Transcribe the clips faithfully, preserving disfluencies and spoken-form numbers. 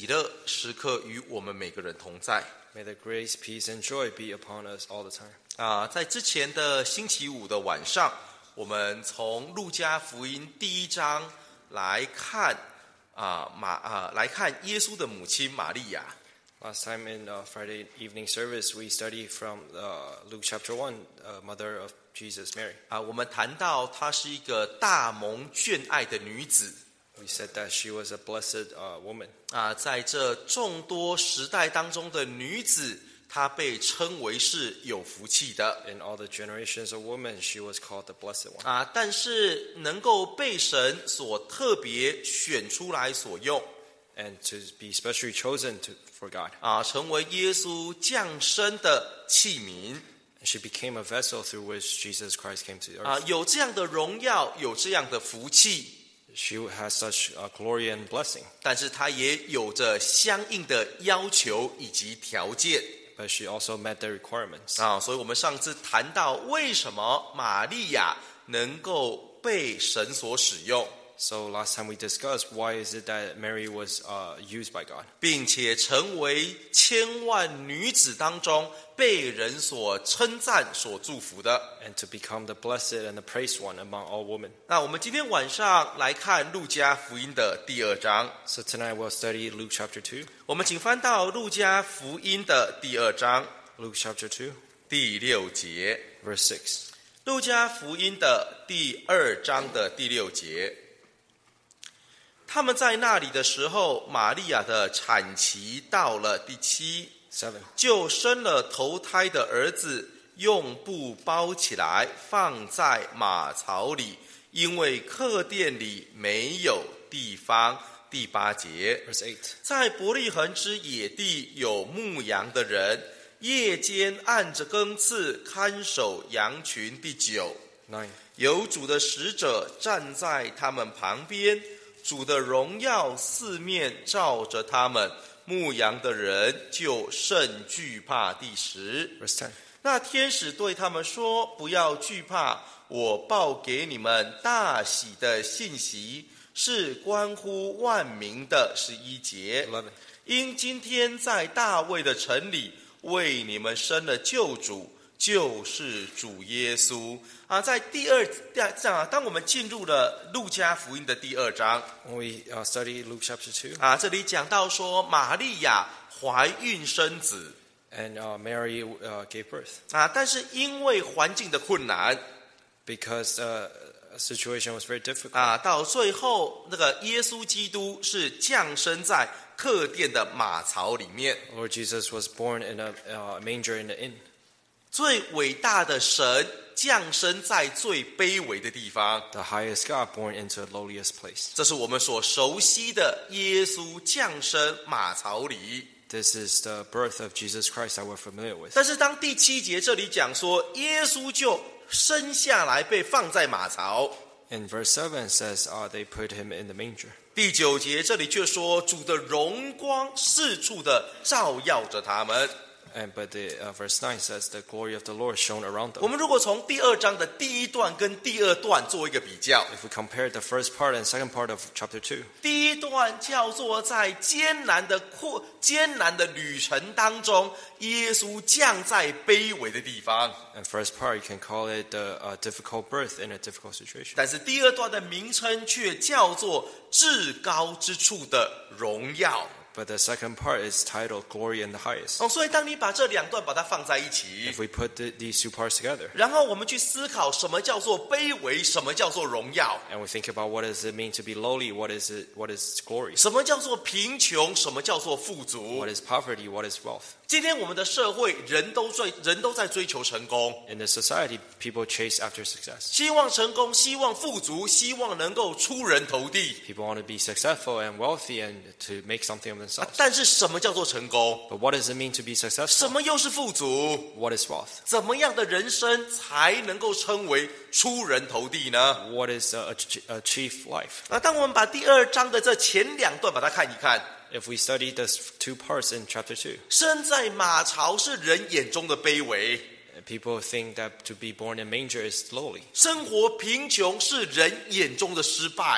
喜乐时刻与我们每个人同在。 May the grace, peace, and joy be upon us all the time. 啊，在之前的星期五的晚上，我们从路加福音第一章来看啊马啊来看耶稣的母亲玛利亚。 Last time in uh, Friday evening service, we studied from uh, Luke chapter one, uh, mother of Jesus, Mary. 啊，我们谈到她是一个大蒙眷爱的女子。 We said that she was a blessed uh, woman. 啊，在这众多时代当中的女子，她被称为是有福气的。 In all the generations of women, she was called the blessed one. 啊，但是能够被神所特别选出来所用。 And to be specially chosen to, for God. 啊，成为耶稣降生的器皿。 And she became a vessel through which Jesus Christ came to the earth. 啊，有这样的荣耀，有这样的福气。 She has such uh, glory and blessing. 但是她也有着相应的要求以及条件。 But she also met the requirements. 啊，所以我们上次谈到为什么玛利亚能够被神所使用。 So last time we discussed why is it that Mary was uh, used by God. 并且成为千万女子当中被人所称赞、所祝福的。 And to become the blessed and the praised one among all women. 那我们今天晚上来看路加福音的第二章。 So tonight we'll study Luke chapter two. 我们请翻到路加福音的第二章 Luke chapter two, 第六节。 verse six. 路加福音的第二章的第六节。 他们在那里的时候，玛利亚的产期到了第七， seven. 就生了头胎的儿子，用布包起来，放在马槽里，因为客店里没有地方。第八节， Verse eight. 在伯利恒之野地有牧羊的人，夜间按着更次看守羊群。第九， nine. 有主的使者站在他们旁边。 主的荣耀四面照着他们，牧羊的人就甚惧怕。第十， Verse ten. 那天使对他们说：“不要惧怕，我报给你们大喜的信息，是关乎万民的。”十一节， eleven. 因今天在大卫的城里为你们生了救主，就是主耶稣。 啊，在第二章，当我们进入了路加福音的第二章， When we uh, study Luke chapter two, 啊，这里讲到说玛利亚怀孕生子， and uh, Mary uh, gave birth. 啊，但是因为环境的困难， Because the uh, situation was very difficult. 啊，到最后那个耶稣基督是降生在客店的马槽里面。 Lord Jesus was born in a uh, manger in the inn. 最伟大的神降生在最卑微的地方， The highest God born into the lowliest place. 这是我们所熟悉的耶稣降生马槽里。 This is the birth of Jesus Christ that we're familiar with. 但是当第七节这里讲说耶稣就生下来被放在马槽， In verse seven it says uh, they put him in the manger. 第九节这里却说主的荣光四处的照耀着他们。 And but the uh, verse nine says the glory of the Lord shone around 我 them. 们如果从第二章的第一段跟第二段做一个比较， If we compare the first part and second part of chapter two, 第一段叫做在艰难的困艰难的旅程当中，耶稣降在卑微的地方。 and first part you can call it the uh, difficult birth in a difficult situation. 但是第二段的名称却叫做至高之处的荣耀。 But the second part is titled Glory in the Highest. 哦，所以当你把这两段把它放在一起， If we put the, these two parts together 然后我们去思考什么叫做卑微，什么叫做荣耀， and we think about what does it mean to be lowly, what is it, what is glory, 什么叫做贫穷，什么叫做富足。 what is poverty, what is wealth. 今天我们的社会人都追人都在追求成功， In the society, people chase after success. 希望成功，希望富足，希望能够出人头地。 People want to be successful and wealthy and to make something of 啊 themselves. 但是什么叫做成功？ But what does it mean to be 什 successful? 么又是富足？ What is wealth? 怎么样的人生才能够称为出人头地呢？ What is uh, ach- achieve life? 啊，当我们把第二章的这前两段把它看一看， If we study the two parts in chapter two, 生在马槽是人眼中的卑微， people think that to be born in manger is lowly, 生活贫穷是人眼中的失败。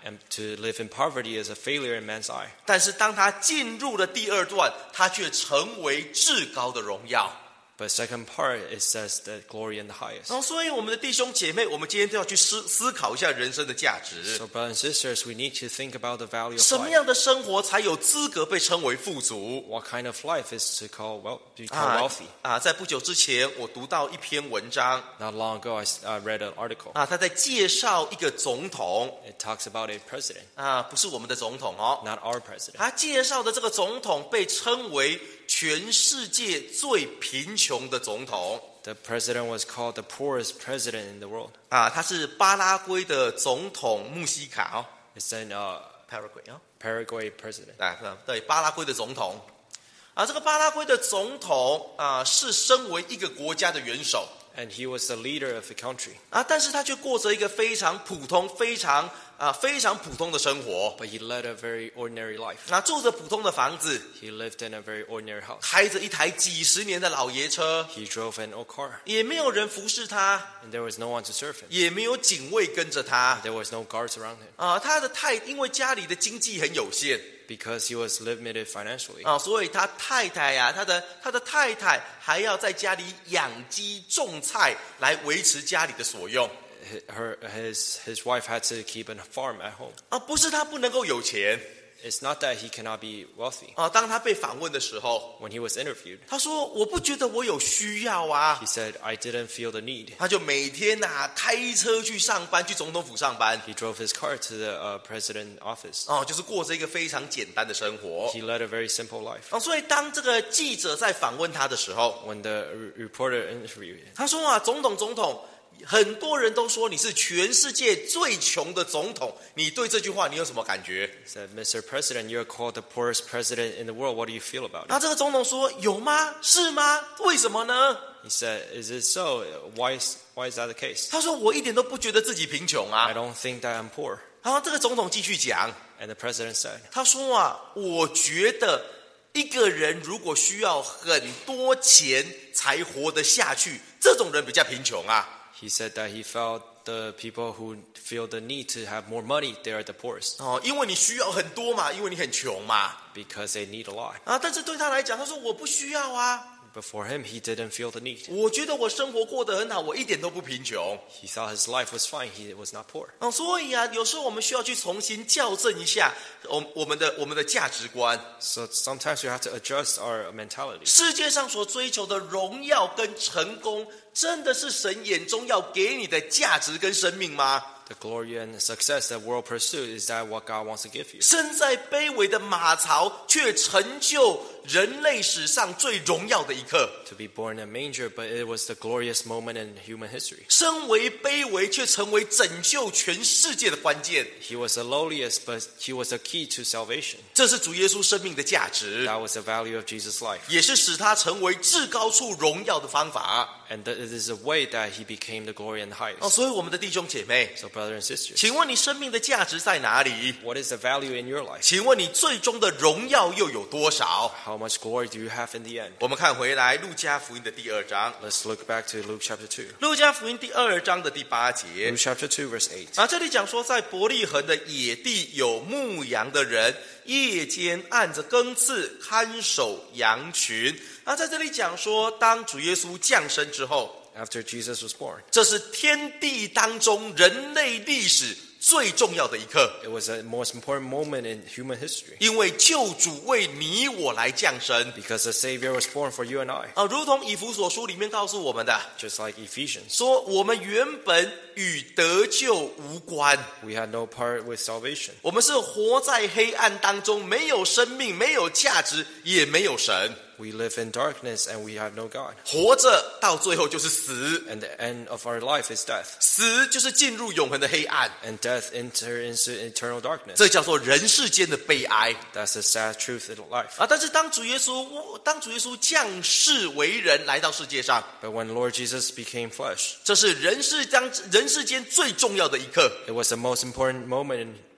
And to live in poverty is a failure in man's eye. 但是当他进入了第二段，他却成为至高的荣耀。 But second part, it says that glory in the highest. 然后，所以我们的弟兄姐妹，我们今天都要去思思考一下人生的价值。 So brothers and sisters, we need to think about the value of 什么 life. 样的生活才有资格被称为富足？ What kind of life is to call well, to be called 啊 wealthy? 啊！在不久之前，我读到一篇文章 Not long ago, I, s- I read an article. 啊，他在介绍一个总统 It talks about a president, 啊，不是我们的总统哦。 not our president. 他介绍的这个总统被称为全世界最贫穷的总统 The president was called the poorest president in the world. 啊，他是巴拉圭的总统穆希卡哦 It's an uh, ，Paraguay 哦， Paraguay president. 啊，对，巴拉圭的总统啊，这个巴拉圭的总统啊，是身为一个国家的元首 And he was the leader of the country. 啊，但是他却过着一个非常普通、非常啊非常普通的生活 But he led a very ordinary life. 啊，住着普通的房子， He lived in a very ordinary house. 开着一台几十年的老爷车， He drove an old car. 也没有人服侍他， And there was no one to serve him. 也没有警卫跟着他 There was no guards around him. 啊。他的太因为家里的经济很有限 Because he was limited financially. 啊，所以他太太呀、啊，他的他的太太还要在家里养鸡种菜来维持家里的所用 Her, his, his wife had to keep a farm at home. 啊，不是他不能够有钱 It's not that he cannot be wealthy. 啊。当他被访问的时候， When he was interviewed, 他说：“我不觉得我有需要啊。 he said, I didn't feel the need. ” 他就每天呐、啊、开车去上班，去总统府上班 He drove his car to the uh, president's office. 哦、就是过着一个非常简单的生活 He led a very simple life. 哦。所以当这个记者在访问他的时候， When the re- reporter interviewed him, 他说啊，总统，总统，很多人都说你是全世界最穷的总统，你对这句话你有什么感觉？ he said, Mister President, you're called the poorest president in the world. What do you feel about 那 it? 这个总统说：“有吗？是吗？为什么呢 He said, Is it so? Why is, why is that the case?？” 他说：“我一点都不觉得自己贫穷 I 啊。 don't think that I'm poor. ” 然后这个总统继续讲， And the president said, 他说啊，我觉得一个人如果需要很多钱才活得下去，这种人比较贫穷啊。 He said that he felt the people who feel the need to have more money, they are the poorest 哦，因为你需要很多嘛，因为你很穷嘛。 because they need a lot. 啊，但是对他来讲，他说我不需要啊。 But for him, he didn't feel the need. 我觉得我生活过得很好，我一点都不贫穷。 He thought his life was fine. He was not poor. 哦，所以啊，有时候我们需要去重新校正一下我我们的我们的价值观。 So sometimes we have to adjust our mentality. 世界上所追求的荣耀跟成功，真的是神眼中要给你的价值跟生命吗？ The glory and success that world pursues, is that what God wants to give you? 身在卑微的马槽，却成就人类史上最荣耀的一刻。 To be born in a manger, but it was the glorious moment in human history. 身为卑微，却成为拯救全世界的关键。 He was the lowliest, but he was the key to salvation. 这是主耶稣生命的价值， That was the value of Jesus' life. 也是使他成为至高处荣耀的方法。 And that it is a way that he became the glory and the 哦， highest. 所以我们的弟兄姐妹， So brothers and sisters, 请问你生命的价值在哪里？ what is the value in your life? 请问你最终的荣耀又有多少？ How much glory do you have in the end? 我们看回来路加福音的第二章， Let's look back to Luke chapter two. 路加福音第二章的第八节 Luke chapter two, verse eight. 啊，这里讲说，在伯利恒的野地有牧羊的人，夜间按着更次看守羊群。啊，在这里讲说，当主耶稣降生之后， After Jesus was born, 这是天地当中人类历史最重要的一刻， it was the most important moment in human history 因为救主为你我来降生 because the Savior was born for you and I. 啊，如同以弗所书里面告诉我们的， Just like Ephesians, 说我们原本与得救无关， we had no part with salvation. 我们是活在黑暗当中，没有生命，没有价值，也没有神， We live in darkness and we have no God. 活着到最后就是死， And the end of our life is death. 死就是进入永恒的黑暗， And death enter into eternal darkness. 这叫做人世间的悲哀 That's the sad truth in life. 啊！但是当主耶稣当主耶稣降世为人来到世界上， But when Lord Jesus became flesh, 这是人世当人世间最重要的一刻。 it was the most important moment in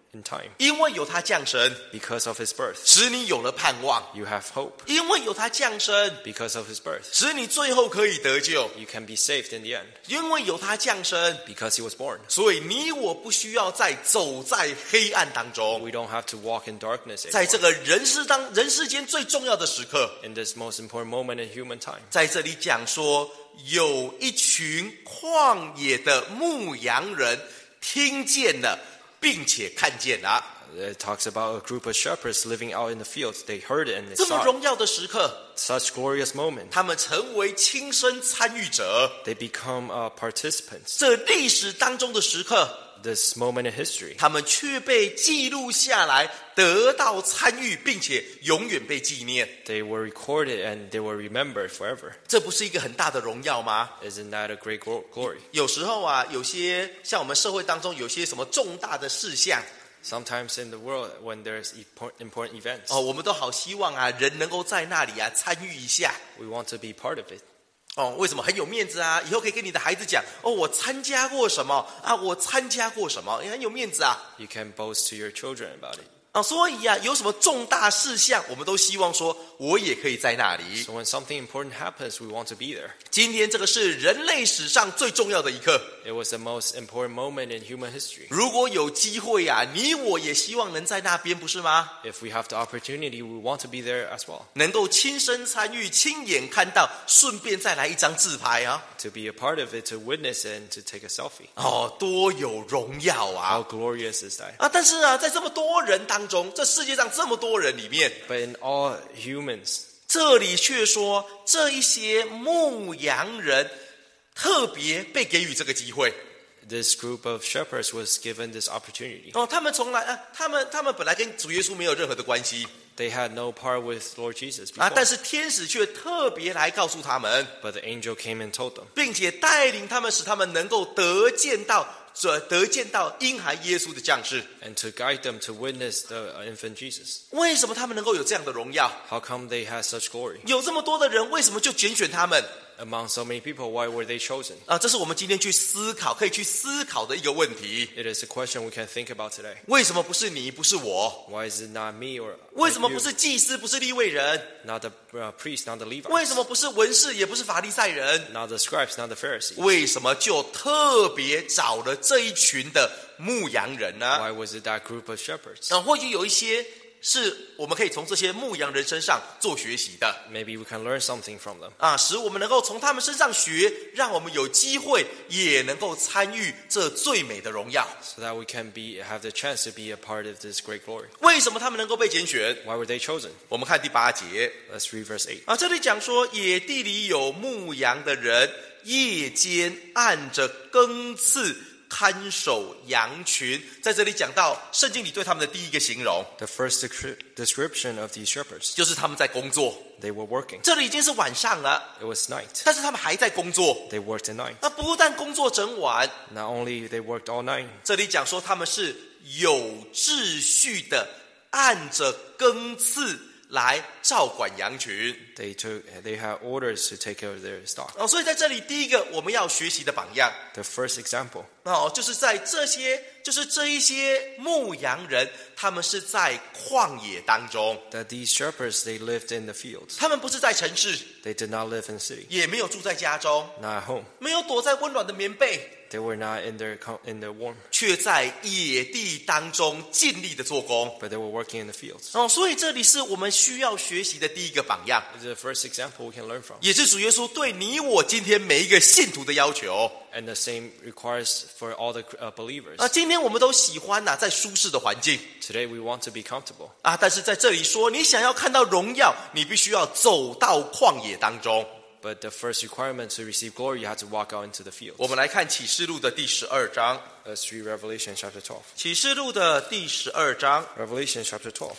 in time. 因为有他降生， Because of his birth, 使你有了盼望； you have hope. 因为有他降生， Because of his birth, 使你最后可以得救； you can be saved in the end. 因为有他降生， Because he was born, 所以你我不需要再走在黑暗当中。 we don't have to walk in darkness 在这 anymore. 个人世当人世间最重要的时刻， In this most important moment in human time, 在这里讲说，有一群旷野的牧羊人听见了，并且看见了。 it talks about a group of shepherds living out in the fields. They heard it and they 这么 saw it. 荣耀的时刻， Such glorious moment. 他们成为亲身参与者。 They become uh, participants. 这历史当中的时刻， This moment in history, 他们却被记录下来，得到参与，并且永远被纪念。 they were recorded and they were remembered forever. 这不是一个很大的荣耀吗？ Isn't that a great glo- glory? 有时候啊，有些像我们社会当中有些什么重大的事项 Sometimes in the world, when there's impor- important events, 哦，我们都好希望啊，人能够在那里啊参与一下。 we want to be part of it. 哦，为什么很有面子啊？以后可以跟你的孩子讲，哦，我参加过什么啊？我参加过什么，也很有面子啊。 You can boast to your children about it. 啊，所以啊，有什么重大事项，我们都希望说，我也可以在那里。 So when something important happens, we want to be there. 今天这个是人类史上最重要的一刻。 It was the most important moment in human history. 如果有机会啊，你我也希望能在那边，不是吗？ If we have the opportunity, we want to be there as well. 能够亲身参与、亲眼看到，顺便再来一张自拍啊！ To be a part of it, to witness it, and to take a selfie. 哦，多有荣耀啊！ How glorious is that? 啊，但是啊，在这么多人当中，这世界上这么多人里面， But in all humans, 这里却说这一些牧羊人特别被给予这个机会。 this group of shepherds was given this opportunity. 哦，他们从来啊，他们他们本来跟主耶稣没有任何的关系 They had no part with Lord Jesus 啊， before, 但是天使却特别来告诉他们， but the angel came and told them, 并且带领他们，使他们能够得见到这得见到婴孩耶稣的降世。 and to guide them to witness the uh, infant Jesus. 为什么他们能够有这样的荣耀？ How come they had such glory? 有这么多的人，为什么就拣选他们？ Among so many people, why were they chosen? 啊，这是我们今天去思考、可以去思考的一个问题。 It is a question we can think about today. 为什么不是你，不是我？ Why is it not me or 为什么 you? 不是祭司，不是利未人？ Not the uh, priest, not the 为什 Levites, 么不是文士，也不是法利赛人？ not the scribes, not the Pharisees? 为什么就特别找了这一群的牧羊人呢？ Why was it that group of shepherds? 啊，或许有一些是我们可以从这些牧羊人身上做学习的 Maybe we can learn something from them, 啊，使我们能够从他们身上学，让我们有机会也能够参与这最美的荣耀。 so that we can be have the chance to be a part of this great glory. 为什么他们能够被拣选？ Why were they chosen? 我们看第八节 Let's read verse eight. 啊，这里讲说，野地里有牧羊的人，夜间按着更次看守羊群。在这里讲到圣经里对他们的第一个形容， The first descri- description of these shepherds, 就是他们在工作。 they were working. 这里已经是晚上了， It was night. 但是他们还在工作。 They worked at night. 那不但工作整晚， Not only they worked all night, 这里讲说他们是有秩序的，按着更次来照管羊群。 they took they had orders to take care of their stock. 哦，所以在这里第一个我们要学习的榜样 The first example, 哦，就是在这些，就是这一些牧羊人，他们是在旷野当中， that these shepherds, they lived in the fields. 他们不是在城市， They did not live in the city, 也没有住在家中， not at home. 没有躲在温暖的棉被， They were not in their com- in their warm, 却在野地当中尽力的做工。 but they were working in the fields. 哦，所以这里是我们需要学习的第一个榜样， This is the first example we can learn from. 也是主耶稣对你我今天每一个信徒的要求。 And the same requires for all the uh, believers. 啊，今天我们都喜欢呐、在舒适的环境 Today we want to be comfortable. 啊，但是在这里说，你想要看到荣耀，你必须要走到旷野当中。 But the first requirement to receive glory, you have to walk out into the fields. 我们来看启示录的第十二章， Let's read Revelation chapter twelve. 启示录的第十二章， Revelation chapter twelve.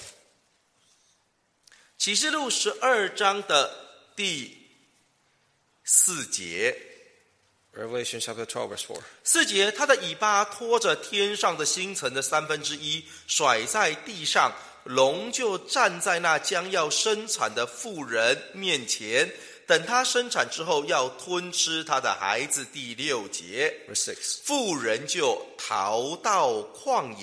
启示录十二章的第四节。 Revelation chapter twelve, verse four. 四节，他的尾巴拖着天上的星辰的三分之一，甩在地上，龙就站在那将要生产的妇人面前，等他生产之后，要吞吃他的孩子。第六节， Verse six. 妇人就逃到旷野，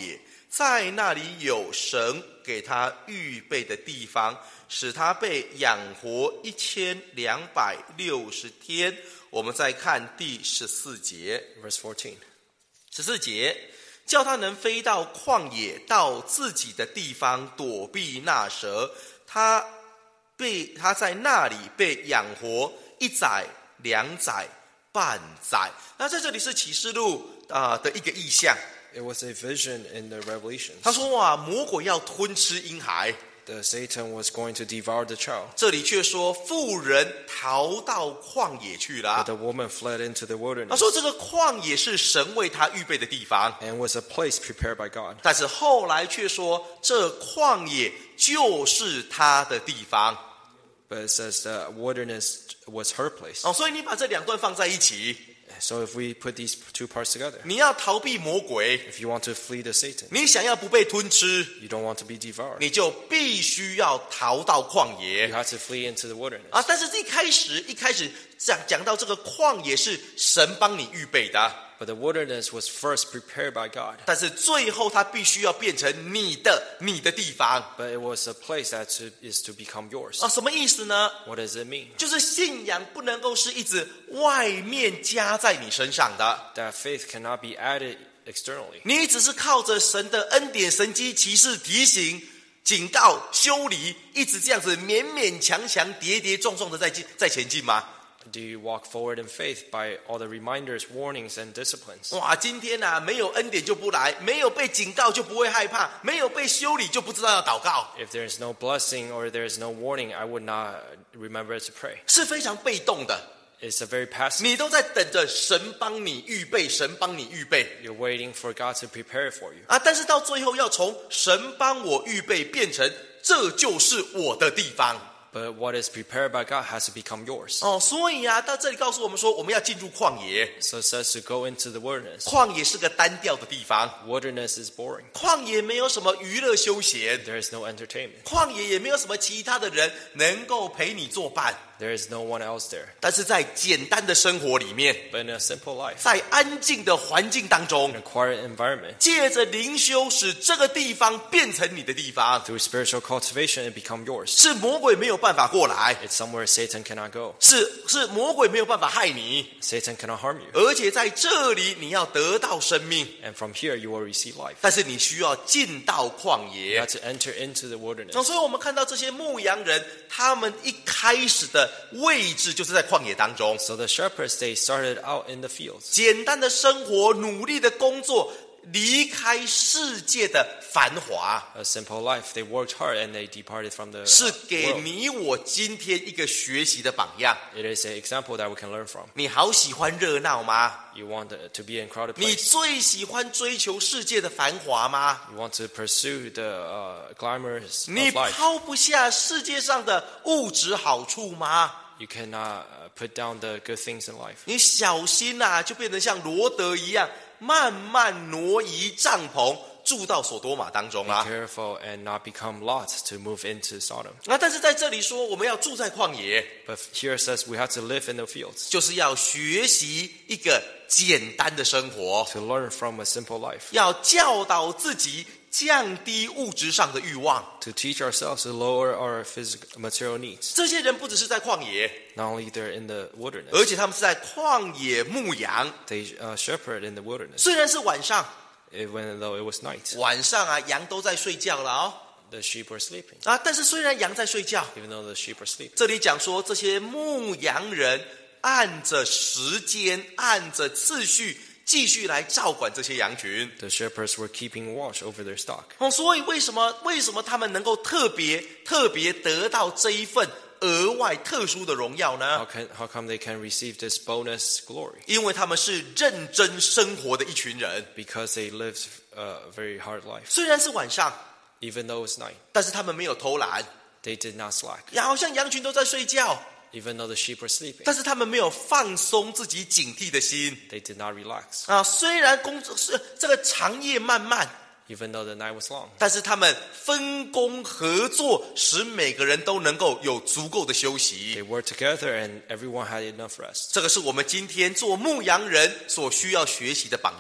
在那里有神给他预备的地方，使他被养活一千两百六十天。我们再看第十四节 Verse fourteen. 十四节，叫他能飞到旷野，到自己的地方躲避那蛇。他被他在那里被养活一载、两载、半载。那在这里是启示录啊、呃、的一个意象。 It was a vision in the Revelations. 他说哇，魔鬼要吞吃婴孩， The Satan was going to devour the child. 这里却说妇人逃到旷野去 But 了。 the woman fled into the 他 wilderness 说这个旷野是神为他预备的地方， and was a place prepared by God. 但是后来却说这旷野就是他的地方。 But it says the wilderness was her place. 哦，所以你把这两段放在一起， So if we put these two parts together, 你要逃避魔鬼， if you want to flee the Satan, 你想要不被吞吃， you don't want to be devoured, 你就必须要逃到旷 you 野 have to flee into the wilderness. 啊！但是一开始一开始讲讲到这个旷野是神帮你预备的， But the wilderness was first prepared by God. 但是最后它必须要变成你的你的地方 But it was a place that to, is to become yours. 啊！什么意思呢？ What does it mean? 就是信仰不能够是一直外面加在你身上的， That faith cannot be added externally. 你只是靠着神的恩典、神机骑士提醒、警告、修理，一直这样子勉勉强强、跌跌撞撞的在进在前进吗？ Do you walk forward in faith by all the reminders, warnings, and disciplines? 哇，今天啊，没有恩典就不来，没有被警告就不会害怕，没有被修理就不知道要祷告， If there is no blessing or there is no warning, I would not remember to pray. 是非常被动的。 It's a very passive. 你都在等着神帮你预备，神帮你预备 You're waiting for God to prepare it for you. 啊！但是到最后要从神帮我预备变成这就是我的地方。 But what is prepared by God has to become yours. 哦，所以啊，到这里告诉我们说，我们要进入旷野。 So it says to go into the wilderness. 旷野是个单调的地方， Wilderness is boring. 旷野没有什么娱乐休闲， There is no entertainment. 旷野也没有什么其他的人能够陪你作伴。 There is no one else there. 但是在简单的生活里面， But in a simple life, 在安静的环境当中 in，a quiet environment, 借着灵修，使这个地方变成你的地方， through spiritual cultivation, it become yours. 是魔鬼没有办法过来， It's somewhere Satan cannot go. 是是魔鬼没有办法害你， Satan cannot harm you. 而且在这里你要得到生命， And from here, you will receive life. 但是你需要进到旷 You 野。 have to enter into the wilderness. 所以我们看到这些牧羊人，他们一开始的位置就是在旷野当中， So the shepherds, they started out in the fields. 简单的生活，努力的工作，离开世界的繁华， A simple life. They worked hard and they departed from the 是 uh, 给 world. 你我今天一个学习的榜样。 It is an example that we can learn from. 你好喜欢热闹吗？ You want to be in a crowded 你 place. 最喜欢追求世界的繁华吗？ You want to pursue the uh, glamours 你 of life. 抛不下世界上的物质好处吗？ You cannot uh, put down the good things in life. 你小心啊，就变成像罗德一样，慢慢挪移帐篷，住到索多玛当中 Be 啦。 careful and not become Lot to move into Sodom. 啊，但是在这里说，我们要住在旷野， But here it says we have to live in the fields 就是要学习一个简单的生活， to learn from a simple life, 要教导自己降低物质上的欲望。 to teach ourselves to lower our physical material needs. 这些人不只是在旷野， Not only they're in the wilderness, 而且他们是在旷野牧羊。 they uh, shepherd in the wilderness. 虽然是晚上， Even though it was night, 晚上啊，羊都在睡觉了哦。 the sheep were sleeping. 啊，但是虽然羊在睡觉， Even though the sheep were sleeping, 这里讲说这些牧羊人按着时间、按着次序，继续来照管这些羊群。 the shepherds were keeping watch over their stock. 哦，所以为什么为什么他们能够特别特别得到这一份额外特殊的荣耀 How 呢？ can how come they can receive this bonus glory? 因为他们是认真生活的一群人。 Because they lived a very hard life. 虽然是晚上， Even though it's night, 但是他们没有偷懒， they did not slack. 也好像羊群都在睡觉， Even though the sheep were sleeping, 但是他们没有放松自己警惕的心 they did not relax. 啊。虽然工作是这个长夜漫漫， Even though the night was long, 但是他们分工合作，使每个人都能够有足够的休息。 they worked together and everyone had enough rest. 这个是我们今天做牧羊人所需要学习的榜样。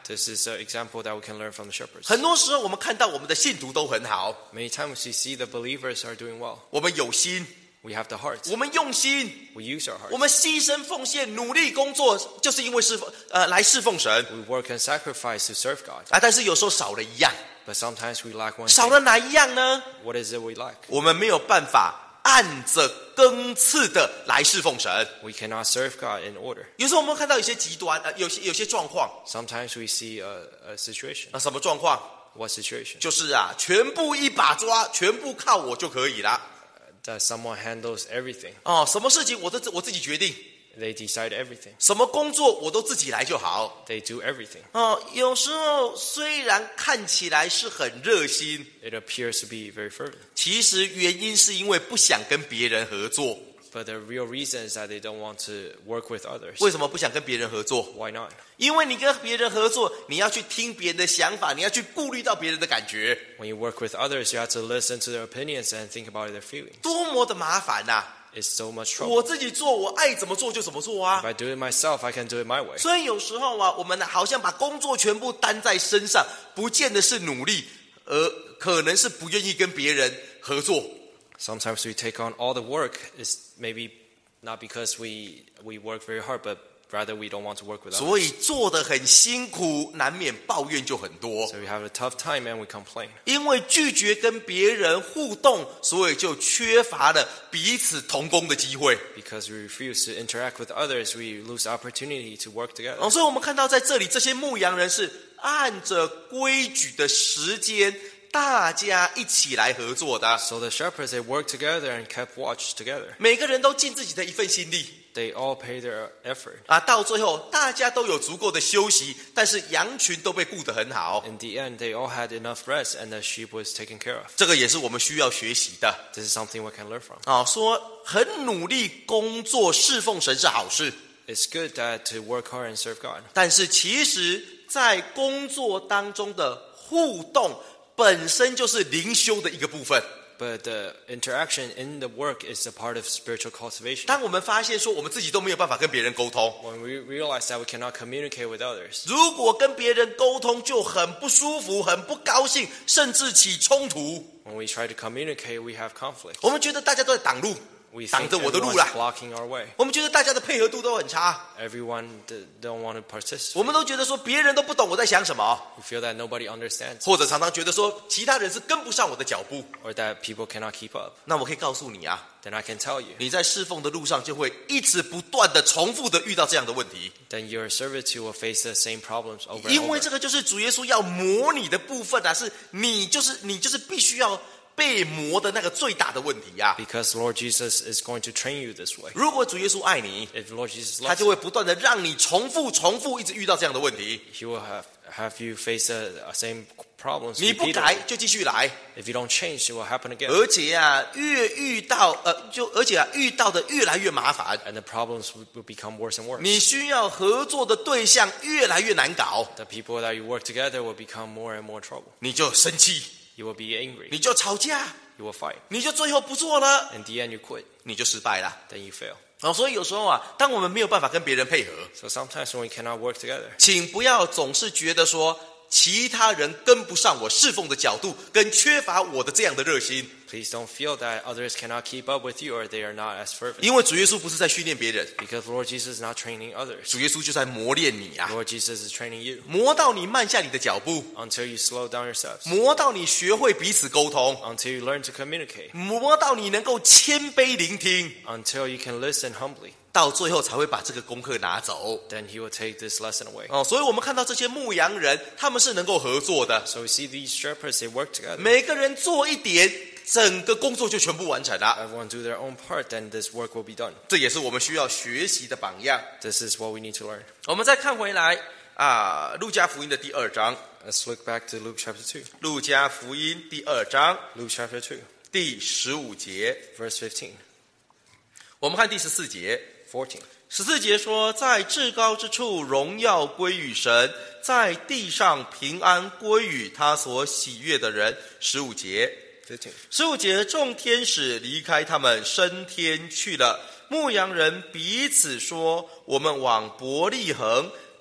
This is an example that we can learn from the shepherds. 很多时候我们看到我们的信徒都很好， Many times we see the believers are doing well. 我们有心， We have the heart. 我们用心， We use our 我 heart. 们牺牲奉献，努力工作，就是因为侍奉呃来侍奉神 We work and sacrifice to serve God. 啊。但是有时候少了一样， But sometimes we lack one 少 thing. 了哪一样呢？ What is it we lack? 我们没有办法按着更次的来侍奉神。 We cannot serve God in order. 有时候我们看到有些极端，呃，有些有些状况 Sometimes we see a, a situation. 啊，什么状况？ What situation? 就是啊，全部一把抓，全部靠我就可以了。 That someone handles everything. 哦，什么事情我都我自己决定， They decide everything. 什么工作我都自己来就好。 They do everything. 哦，有时候虽然看起来是很热心， It appears to be very fervent. 其实原因是因为不想跟别人合作。 But the real reason is that they don't want to work with others. 为什么不想跟别人合作？ Why not? 因为你跟别人合作，你要去听别人的想法，你要去顾虑到别人的感觉， When you work with others, you have to listen to their opinions and think about their feelings. 多么的麻烦呐、啊！ It's so much trouble. 我自己做，我爱怎么做就怎么做啊 If。I do it myself, I can do it my way. 所以有时候啊，我们好像把工作全部担在身上，不见得是努力，而可能是不愿意跟别人合作。 Sometimes we take on all the work. It's maybe not because we we work very hard, but rather we don't want to work with 所 others. 以做得很辛苦，难免抱怨就很多。 So we have a tough time and we complain. 因为拒绝跟别人互动，所以就缺乏了彼此同工的机会。 Because we refuse to interact with others, we lose the opportunity to work together. 哦，所以我们看到在这里，这些牧羊人是按着规矩的时间，大家一起来合作的。 So the shepherds, they worked together and kept watch together. 每个人都尽自己的一份心力 They all pay their effort. 啊，到最后大家都有足够的休息，但是羊群都被顾得很好。 In the end, they all had enough rest and the sheep was taken care of. 这个也是我们需要学习的 This is something we can learn from. 啊。说很努力工作侍奉神是好事， It's good that to work hard and serve God. 但是其实在工作当中的互动本身就是灵修的一个部分。 But the interaction in the work is a part of spiritual cultivation. 当我们发现说我们自己都没有办法跟别人沟通， When we realize that we cannot communicate with others, 如果跟别人沟通就很不舒服、很不高兴，甚至起冲突， when we try to communicate, we have conflict. 我们觉得大家都在挡路， We 挡 think 着我的路 everyone's 啦。 blocking our way. 我们觉得大家的配合度都很差， Everyone d- don't want to participate. 我们都觉得说别人都不懂我在想什么， We feel that nobody understands, 或者常常觉得说其他人是跟不上我的脚步。 or that people cannot keep up. 那我可以告诉你啊， Then I can tell you, 你在侍奉的路上就会一直不断的重复的遇到这样的问题， then your servitude will face the same problems over and 因为 over. 这个就是主耶稣要磨你的部分啊，是你就是你就是必须要被磨的那个最大的问题呀、啊。 Because Lord Jesus is going to train you this way. 如果主耶稣爱你， If Lord Jesus 他 loves 就 you, 会不断的让你重复、重复，一直遇到这样的问题。 He will have, have you face the uh, same problems 你不改 repeatedly. 就继续来， If you don't change, it will happen again. 而且啊，越遇到呃，就而且啊，遇到的越来越麻烦。 And the problems will will become worse and worse. 你需要合作的对象越来越难搞， The people that you work together will become more and more trouble. 你就生气， You will be angry. 你就吵架， You will fight. 你就最后不做了， In the end, you quit. 你就失败了。 Then you fail. 哦，所以有时候啊，当我们没有办法跟别人配合， So sometimes when we cannot work together, 请不要总是觉得说其他人跟不上我侍奉的角度，跟缺乏我的这样的热心。 please don't feel that others cannot keep up with you or they are not as fervent. 因为主耶稣不是在训练别人， Because Lord Jesus is not training others. 主耶稣就在磨练你啊， Lord Jesus is training you 磨到你慢下你的脚步， until you slow down yourselves, 磨到你学会彼此沟通， until you learn to communicate, 磨到你能够谦卑聆听， until you can listen humbly. 到最后才会把这个功课拿走。 Then He will take this lesson away. 哦，所以我们看到这些牧羊人，他们是能够合作的， So we see these shepherds, they work together. 每个人做一点，整个工作就全部完成了。 Everyone do their own part, then this work will be done. 这也是我们需要学习的榜样。 This is what we need to learn. 我们再看回来啊，路加福音的第二章， Let's look back to Luke chapter two. 路加福音第二章 Luke chapter two, 第十五节， verse fifteen, 我们看第十四节。 fourteen. 十四节说，在至高之处荣耀归于神，在地上平安归于他所喜悦的人。十五节， fifteen. 十五节，众天使离开他们，升天去了。牧羊人彼此说：“我们往伯利恒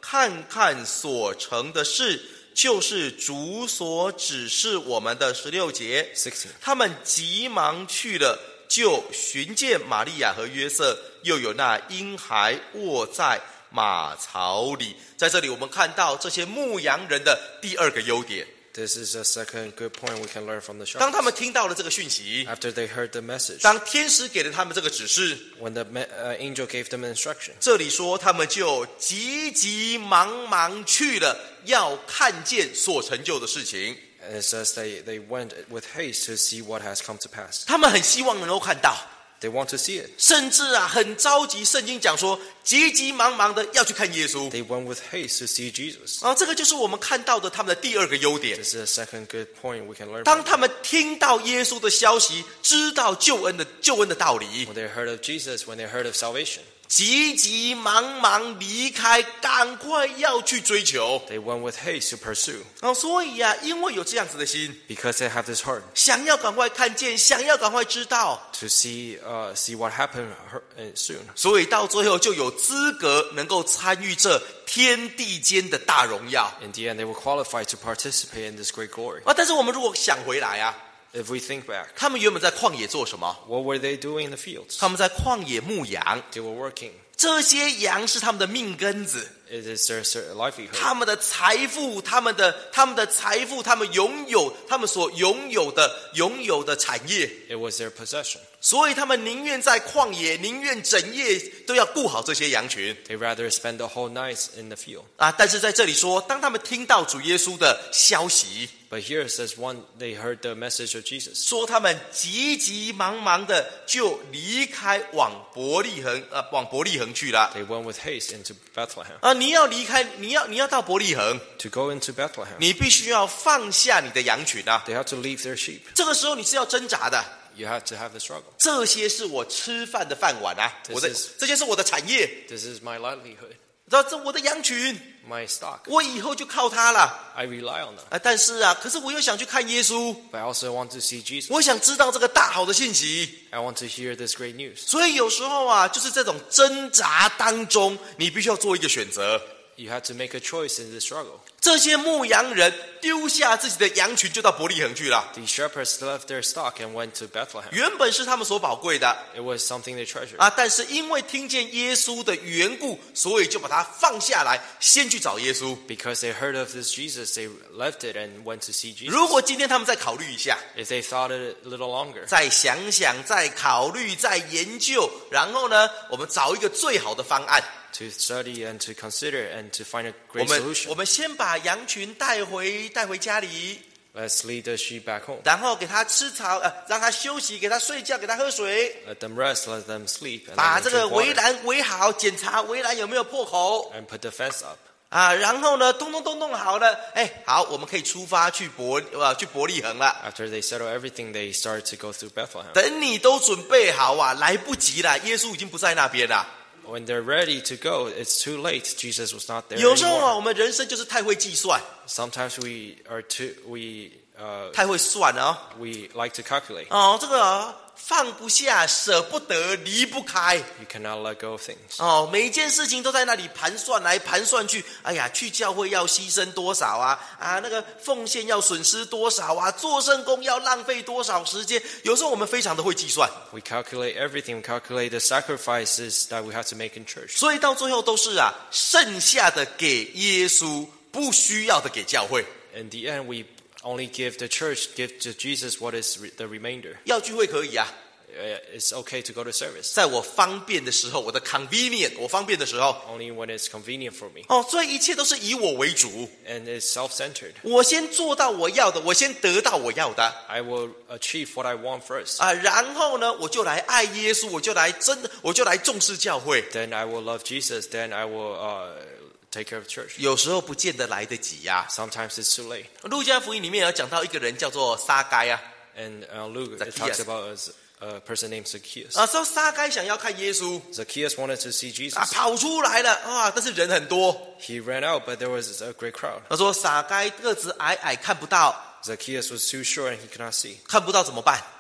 看看所成的事，就是主所指示我们的。十六节， sixteen. 他们急忙去了，就寻见玛利亚和约瑟，又有那婴孩卧在马槽里。在这里我们看到这些牧羊人的第二个优点。 This is a second good point we can learn from the 当他们 shepherds. 听到了这个讯息， After they heard the message, 当天使给了他们这个指示， when the me- uh, angel gave them instruction, 这里说他们就急急忙忙去了，要看见所成就的事情。 and it says they, they went with haste to see what has come to pass. 他们很希望能够看到， They want to see it. 甚至啊很着急。圣经讲说，急急忙忙的要去看耶稣。 They went with haste to see Jesus. 啊，这个就是我们看到的他们的第二个优点。 This is a second good point we can learn 当 from. 他们听到耶稣的消息，知道救恩的救恩的道理， When they heard of Jesus, when they heard of salvation, 急急忙忙离开，赶快要去追求。 they went with haste to pursue 哦，所以啊，因为有这样子的心， because they have this heart 想要赶快看见，想要赶快知道， to see uh, see what happened her- uh, soon. 所以到最后就有资格能够参与这天地间的大荣耀 In the end, they were qualified to participate in this great glory. 啊！但是我们如果想回来啊， If we think back, 他们原本在旷野做什么？ what were they doing in the fields? 他们在旷野牧羊， They were working. 这些羊是他们的命根子， It is their cer- livelihood. 他们的财富，他们的他们的财富，他们拥有他们所拥有的拥有的产业， It was their possession. 所以他们宁愿在旷野，宁愿整夜都要顾好这些羊群 They rather spend the whole night in the field. 啊！但是在这里说，当他们听到主耶稣的消息， But here it says one, they heard the message of Jesus. 说他们急急忙忙的就离开，往伯利恒呃往伯利恒去了 They went with haste into Bethlehem. 啊！你要离开，你要你要到伯利恒， To go into Bethlehem, 你必须要放下你的羊群啊！ they have to leave their sheep. 这个时候你是要挣扎的。 You have to have the struggle. 这些是我吃饭的饭碗啊， This 我的 is- 这些是我的产业， This is my livelihood, 知道这我的羊群， my stock. 我以后就靠它了 I rely on them. 啊！但是啊，可是我又想去看耶稣， But I also want to see Jesus. 我想知道这个大好的信息， I want to hear this great news. 所以有时候啊，就是这种挣扎当中，你必须要做一个选择。 You have to make a choice in the struggle. 这些牧羊人丢下自己的羊群，就到伯利恒去了。 The shepherds left their stock and went to Bethlehem. 原本是他们所宝贵的 It was something they treasured. 啊，但是因为听见耶稣的缘故，所以就把它放下来，先去找耶稣。 Because they heard of this Jesus, they left it and went to see Jesus. 如果今天他们再考虑一下， If they thought it a little longer, 再想想，再考虑，再研究，然后呢，我们找一个最好的方案。 to study and to consider and to find a 我 great 们 solution. 我们先把羊群带回带回家里， Let's lead the sheep back home. 然后给它吃草，呃，让它休息，给它睡觉，给它喝水， Let them rest, let them sleep, and 把 let 这 them 个 drink 围 water, 栏围好，检查围栏有没有破口 and put the fence up. 啊，然后呢，通通都弄好了，哎，好，我们可以出发去伯呃去伯利恒了。 After they settle everything, they started to go through Bethlehem. 等你都准备好啊，来不及了，耶稣已经不在那边了。 When they're ready to go, it's too late. Jesus was not there 有时候啊， anymore. 我们人生就是太会计算， Sometimes we are too we uh 太会算了哦。 we like to calculate. 哦，这个啊放不下、舍不得、离不开 You cannot let go of things. 哦，每一件事情都在那里盘算来盘算去。哎呀，去教会要牺牲多少啊？啊，那个奉献要损失多少啊？做圣工要浪费多少时间？有时候我们非常的会计算， We calculate everything. We calculate the sacrifices that we have to make in church. 所以到最后都是啊，剩下的给耶稣，不需要的给教会。 In the end, we only give the church, give to Jesus what is re- the remainder. 要聚会可以啊， Uh, It's okay to go to service, 在我方便的时候，我的 convenient， 我方便的时候， only when it's convenient for me. 哦，所以一切都是以我为主。 And it's self-centered. 我先做到我要的，我先得到我要的 I will achieve what I want first. 啊，然后呢，我就来爱耶稣，我就来真的，我就来重视教会。 Then I will love Jesus. Then I will uh, take care of church. 有时候不见得来得及呀、 Sometimes it's too late. 路加福音里面有讲到一个人叫做撒该啊， And uh, Luke, it Zacchaeus. talks about a, a person named Zacchaeus. 啊，说撒该想要看耶稣 Zacchaeus wanted to see Jesus. 啊，跑出来了啊，但是人很多。 He ran out, but there was a great crowd. 他说撒该个子矮矮看不到， Zacchaeus was too short and he could not see. 看不到怎么办？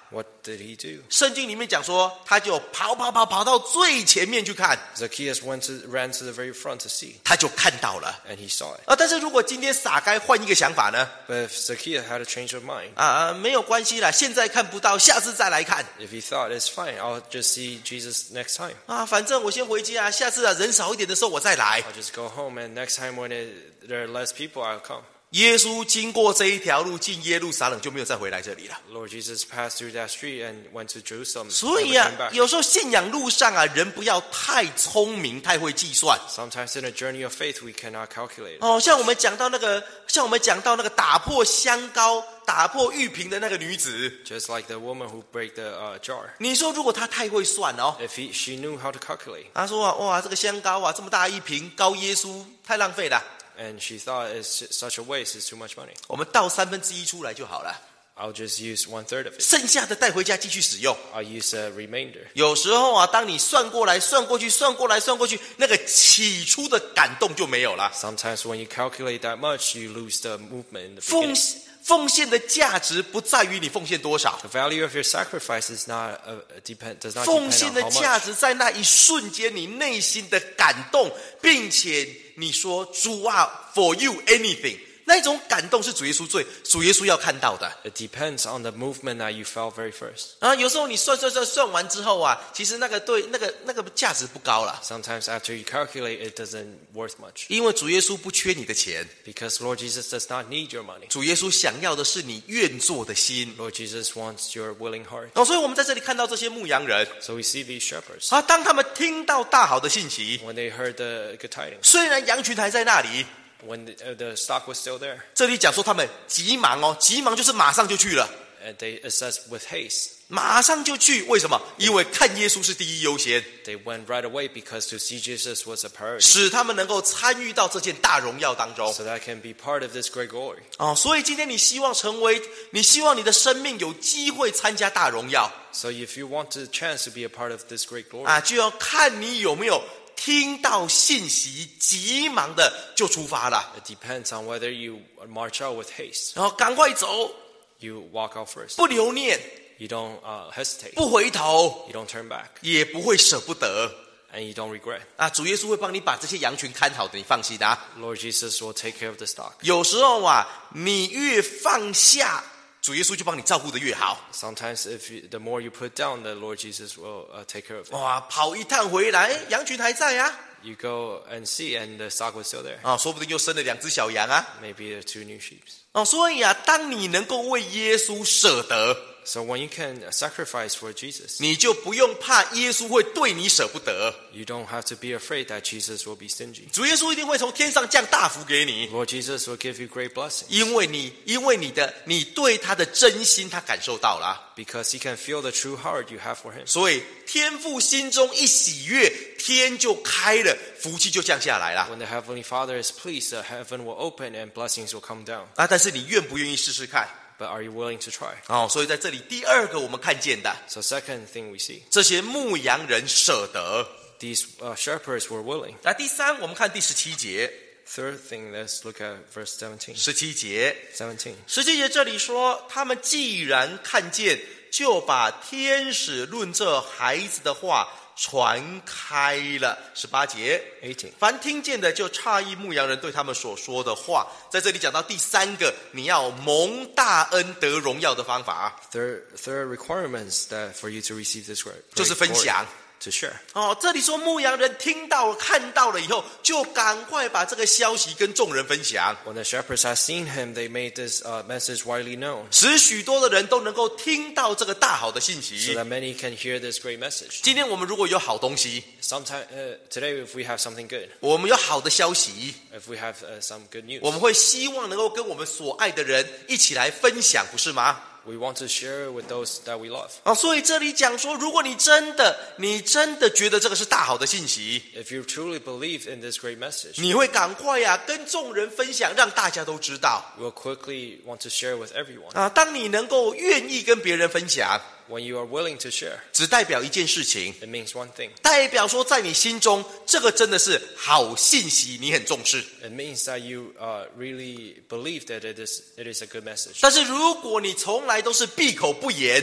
What did he do? 圣经里面讲说，他就跑跑跑跑到最前面去看， Zacchaeus went to, ran to the very front to see, 他就看到了。 and he saw it. 啊，但是如果今天撒该换一个想法呢？ But if Zacchaeus had a change of mind, 啊，没有关系啦，现在看不到，下次再来看。 if he thought it's fine, I'll just see Jesus next time. 啊，反正我先回家，下次啊人少一点的时候我再来。 I'll just go home, and next time when it, there are less people, I'll come. 耶稣经过这一条路进耶路撒冷，就没有再回来这里了。 Lord Jesus passed through that street and went to Jerusalem. 所 Never 以啊 came，back. 有时候信仰路上啊，人不要太聪明，太会计算。 Sometimes in a journey of faith, we cannot calculate. 哦，像我们讲到那个，像我们讲到那个打破香膏、打破玉瓶的那个女子， Just like the woman who break the uh, jar. 你说如果她太会算哦， If he, she knew how to calculate, 她说啊，哇，这个香膏啊，这么大一瓶，膏耶稣太浪费了， and she thought it's such a waste, it's too much money. 我们倒三分之一出来就好了， I'll just use one third of it. 剩下的带回家继续使用。 I'll use a remainder. 有时候啊，当你算过来、算过去、算过来、算过去，那个起初的感动就没有了。 Sometimes when you calculate that much, you lose the movement in the 奉 beginning. 奉献的价值不在于你奉献多少， The value of your sacrifice is not uh, depend does not 奉 depend 献 on 的 how 价 much. 值在那一瞬间你内心的感动，并且你说主啊 ，for you anything， 那种感动是主耶稣最主耶稣要看到的。 It depends on the movement that you felt very first. 啊，有时候你算算算算完之后啊，其实那个对那个那个价值不高了， Sometimes after you calculate, it doesn't worth much 因为主耶稣不缺你的钱， because Lord Jesus does not need your money. 主耶稣想要的是你愿做的心。 Lord Jesus wants your willing heart. 哦，所以我们在这里看到这些牧羊人 So we see these shepherds 啊，当他们听到大好的信息， when they heard the good tidings. 虽然羊群还在那里， When the, uh, the stock was still there, 这里讲说他们急忙哦，急忙就是马上就去了， and they it says with haste. 马上就去。为什么？因为看耶稣是第一优先， They went right away because to see Jesus was a priority, 使他们能够参与到这件大荣耀当中。 so that can be part of this great glory. 哦，所以今天你希望成为，你希望你的生命有机会参加大荣耀 So if you want the chance to be a part of this great glory, 啊，就要看你有没有听到信息，急忙的就出发了， it depends on whether you march out with haste. 然后赶快走， You walk out first. 不留念， You don't uh, hesitate. 不回头， You don't turn back, 也不会舍不得 and you don't regret. 啊。主耶稣会帮你把这些羊群看好的，你放心啊。 Lord Jesus will take care of the stock. 有时候啊，你越放下，主耶稣就帮你照顾得越好。 Sometimes, if you, the more you put down, the Lord Jesus will uh, take care of it. 哇，跑一趟回来，羊群还在啊， You go and see, and the stock was still there. 啊，说不定又生了两只小羊啊。 Maybe there are two new sheep. 哦，所以啊，当你能够为耶稣舍得， So when you can sacrifice for Jesus, 你就不用怕耶稣会对你舍不得。 you don't have to be afraid that Jesus will be stingy. 主耶稣一定会从天上降大福给你， Lord Jesus will give you great blessings 因为你因为你的你对他的真心，他感受到了， because he can feel the true heart you have for him. 所以天父心中一喜悦，天就开了，福气就降下来了 When the Heavenly Father is pleased, the heaven will open and blessings will come down. 啊！但是你愿不愿意试试看？ But are you willing to try? 哦，所以在这里第二个我们看见的， So second thing we see, 这些牧羊人舍得。 these uh, shepherds were willing. 那第三，我们看第十七节， Third thing, let's look at verse seventeen. 十七节， seventeen. 十七节这里说，他们既然看见，就把天使论这孩子的话传开了。十八节， eighteen. 凡听见的就诧异牧羊人对他们所说的话。在这里讲到第三个，你要蒙大恩得荣耀的方法， Third, third requirements that for you to receive this great 就是分 glory, 享。 to share. 哦，这里说牧羊人听到了、看到了以后，就赶快把这个消息跟众人分享， When the shepherds had seen him, they made this uh, message widely known, 使许多的人都能够听到这个大好的信 so 息。 that many can hear this great message. 今天我们如果有好东西， Sometime uh, today, if we have something good, 我们有好的消息， if we have uh, some good news, 我们会希望能够跟我们所爱的人一起来分享，不是吗？ we want to share with those that we love. 啊，所以这里讲说，如果你真的、你真的觉得这个是大好的信息， If you truly believe in this great message, 你会赶快呀、啊、跟众人分享，让大家都知道 you will quickly want to share with everyone. 啊。当你能够愿意跟别人分享， When you are willing to share, 只代表一件事情， it means one thing. 代表说在你心中这个真的是好信息，你很重视。 It means that you uh, really believe that it is it is a good message. 但是如果你从来都是闭口不言，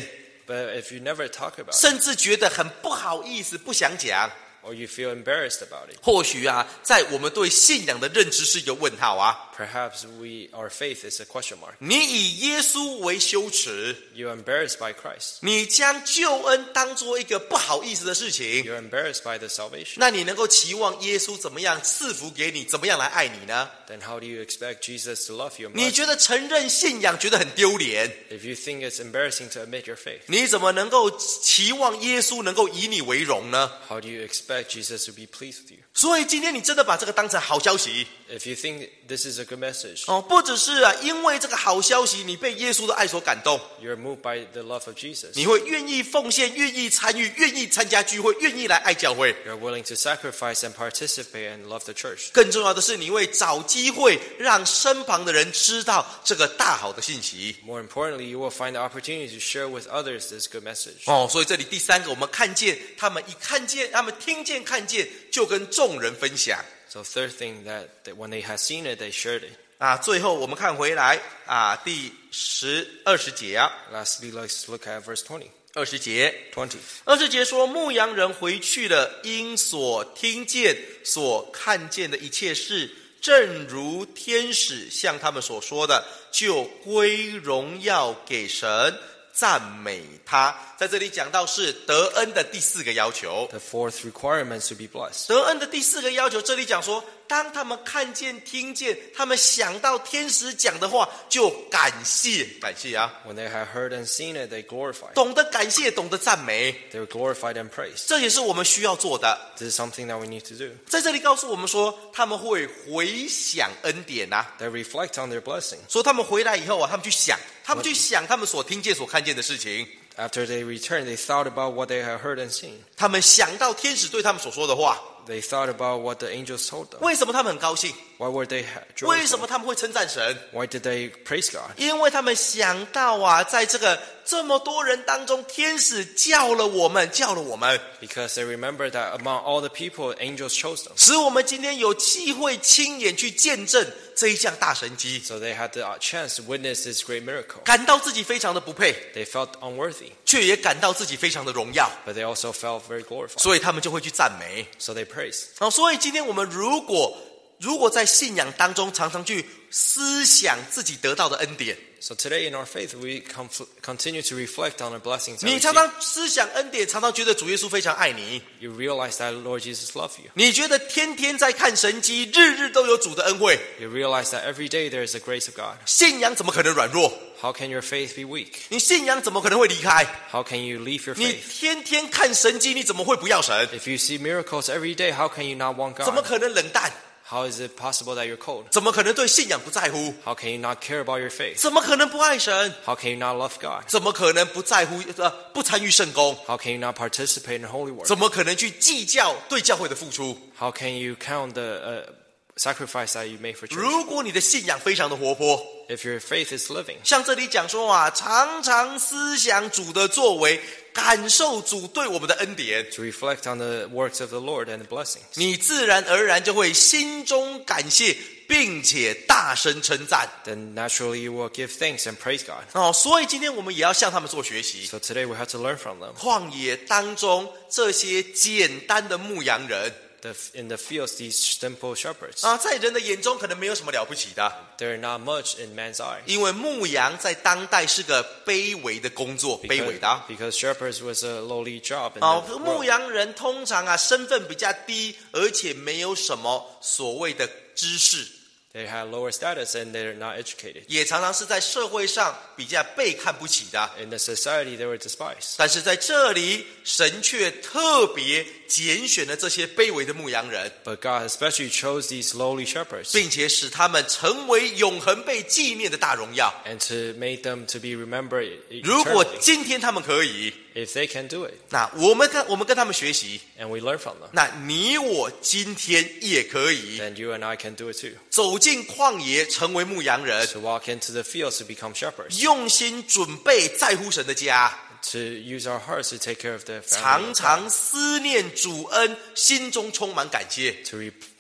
But if you never talk about it, 甚至觉得很不好意思，不想讲， or you feel embarrassed about it, 或许啊，在我们对信仰的认知是一个问号啊。 perhaps we our faith is a question mark. 你以耶稣为羞耻， You're embarrassed by Christ. 你将救恩当作一个不好意思的事情， You're embarrassed by the salvation. 那你能够期望耶稣怎么样赐福给你，怎么样来爱你呢？ Then how do you expect Jesus to love you? 你 Much? 觉得承认信仰觉得很丢脸， If you think it's embarrassing to admit your faith, 你怎么能够期望耶稣能够以你为荣呢？ how do you expect Jesus to be pleased with you? 所以今天你真的把这个当成好消息 If you think this is a good message, 哦，不只是啊，因为这个好消息，你被耶稣的爱所感动， you're moved by the love of Jesus. 你会愿意奉献，愿意参与，愿意参加聚会，愿意来爱教会。 You're willing to sacrifice and participate and love the church. 更重要的是，你会找机会让身旁的人知道这个大好的信息。 More importantly, you will find the opportunity to share with others this good message. 哦，所以这里第三个，我们看见他们一看见，他们听见看见，就跟众人分享。 So third thing, that, that when they had seen it, they shared it. 啊，最后我们看回来啊，第十二十节啊， Lastly, let's look at verse twenty. 二十节， twenty. 二十节说，牧羊人回去了，因所听见、所看见的一切事，正如天使向他们所说的，就归荣耀给神，赞美他。在这里讲到是得恩的第四个要求。 The fourth requirement is to be blessed. 得恩的第四个要求，这里讲说，当他们看见、听见，他们想到天使讲的话，就感谢，感谢啊， When they had heard and seen it, they glorified. 懂得感谢，懂得赞美， They were glorified and praised. 这也是我们需要做的。 This is something that we need to do. 在这里告诉我们说，他们会回想恩典啊， They reflect on their blessing. 说他们回来以后啊，他们去想，他们去想他们所听见、所看见的事情， After they returned, they thought about what they had heard and seen. 他们想到天使对他们所说的话。 They thought about what the angels told them. 为什么他们很高兴？ Why were they ha- 为什 joyful? 么他们会称赞神？ Why did they praise God? 因为他们想到啊，在这个这么多人当中，天使叫了我们，叫了我们， Because they remember that among all the people, angels chose them. 使我们今天有机会亲眼去见证这一项大神迹， So they had the chance to witness this great miracle. 感到自己非常的不配， They felt unworthy, 却也感到自己非常的荣耀， but they also felt very glorified. 所以他们就会去赞美。 So they praised. 好，所以今天我们如果如果在信仰当中常常去思想自己得到的恩典， So today in our faith, we conf- continue to reflect on the blessings that 你 we 常 see. 常思想恩典，常常觉得主耶稣非常爱你， You realize that Lord Jesus loves you. 你觉得天天在看神迹，日日都有主的恩惠， You realize that every day there is the grace of God. 信仰怎么可能软弱？ How can your faith be weak? 你信仰怎么可能会离开？ How can you leave your 你 faith? 天天看神迹，你怎么会不要神？ If you see miracles every day, how can you not want 怎么 God? 可能冷淡？ How is it possible that you're cold? 怎么可能对信仰不在乎？ How can you not care about your faith? 怎么可能不爱神？ How can you not love God? 怎么可能不在乎呃不参与圣工？ How can you not participate in holy work? 怎么可能去计较对教会的付出？ How can you count the uh, sacrifice that you made for church? 如果你的信仰非常的活泼， If your faith is living, 像这里讲说啊，常常思想主的作为，感受主对我们的恩典， to reflect on the works of the Lord and the blessings, 你自然而然就会心中感谢，并且大声称赞。 then naturally you will give thanks and praise God. 哦，所以今天我们也要向他们做学习。 So today we have to learn from them. 旷野当中这些简单的牧羊人 The, in the fields, these simple shepherds, 啊，在人的眼中可能没有什么了不起的， they're not much in man's eyes. 因为牧羊在当代是个卑微的工作，卑 Because, 微的啊。 because shepherds was a lowly job in 哦， the 牧 world. 羊人通常啊身份比较低，而且没有什么所谓的知识， They had lower status and they're not educated. 也常常是在社会上比较被看不起的。 In the society, they were despised. 但是在这里，神却特别拣选了这些卑微的牧羊人， But God especially chose these lowly shepherds 并且使他们成为永恒被纪念的大荣耀。 and to make them to be remembered 如果 eternally. 今天他们可以， If they can do it, 那我们跟我们跟他们学习， and we learn from them, 那你我今天也可以 then you and I can do it too. 走进旷野，成为牧羊人， To walk into the fields to become shepherds, 用心准备在乎神的家， to use our hearts to take care of the family, 常 of 常 God, 思念主恩，心中充满感谢。 to re-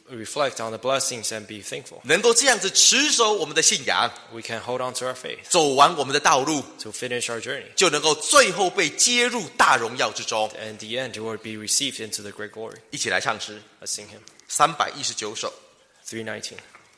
reflect on the blessings and be thankful. 能够这样子持守我们的信仰， We can hold on to our faith 走完我们的道路， to finish our journey. 就能够最后被接入大荣耀之中。 And in the end, you will be received into the great glory. 一起来唱诗 Let's sing him. 三百一十九首。 three nineteen.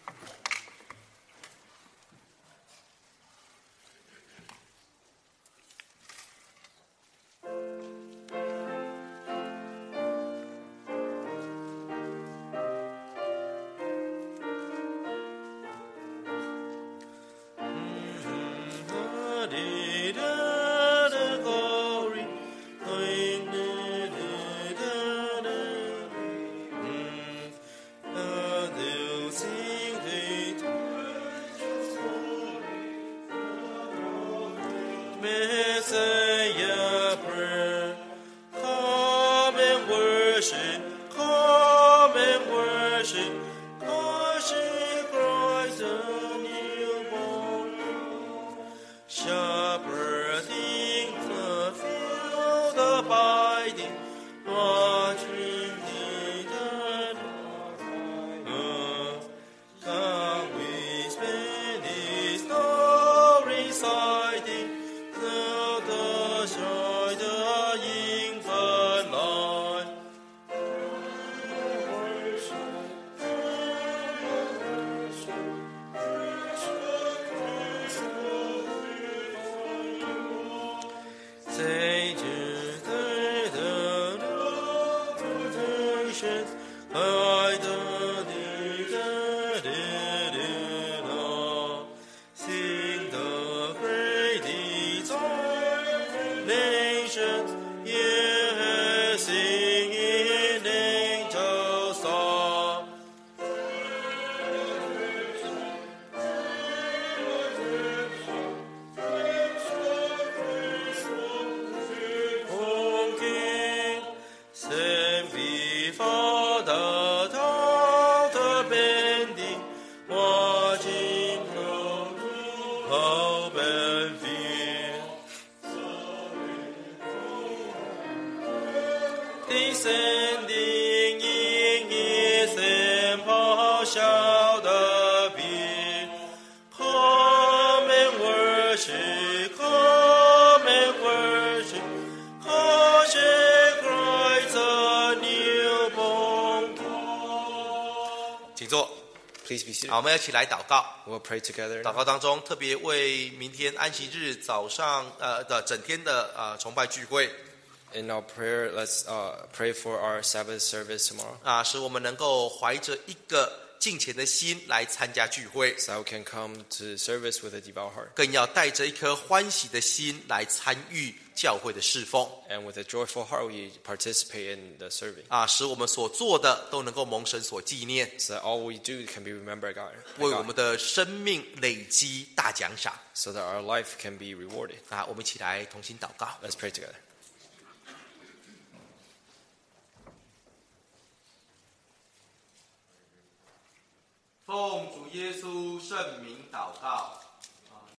Messiah prayer, come and worship, come and worship, worship Christ the newborn. Shepherding the field abiding, watching the earth. Come we spend his glory reciting, the, the joy, the infant life. Sages, they the nations, hide the dead in all. Sing the great deeds of nations, yes, sing in angels' song. O King, stand before the altar bending, watching from hope and fear. Descending in his temple shall appear. Come and worship, come and worship, worship Christ the newborn King. 请坐。 Please be seated. 好，我们要一起来祷告。 We'll pray together. 祷告当中，特别为明天安息日早上呃的整天的呃崇拜聚会 In our prayer, let's uh, pray for our Sabbath service tomorrow, 啊，使我们能够怀着一个敬虔的心来参加聚会， so that we can come to service with a devout heart 更要带着一颗欢喜的心来参与教会的侍奉 and with a joyful heart we participate in the serving, 啊，使我们所做的都能够蒙神所纪念， so that all we do can be remembered by God, by 为我 God, 们的生命累积大奖赏 so that our life can be rewarded. 啊！我们一起来同心祷告。 Let's pray together. 奉主耶稣圣名祷告。